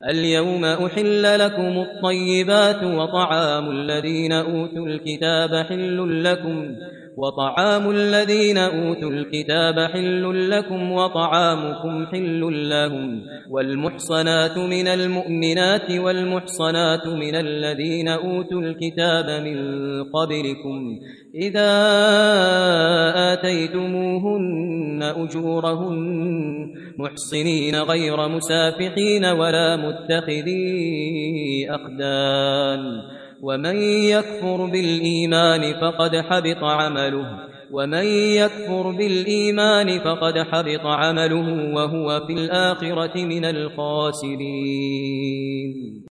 اليوم أحل لكم الطيبات وطعام الذين أوتوا الكتاب حل لكم وطعامكم حل لهم والمحصنات من المؤمنات والمحصنات من الذين أوتوا الكتاب من قبلكم إذا آتيتموهن أجورهن محصنين غير مسافحين ولا متخذي أخدان ومن يكفر بالإيمان فقد حبط عمله وهو في الآخرة من الخاسرين.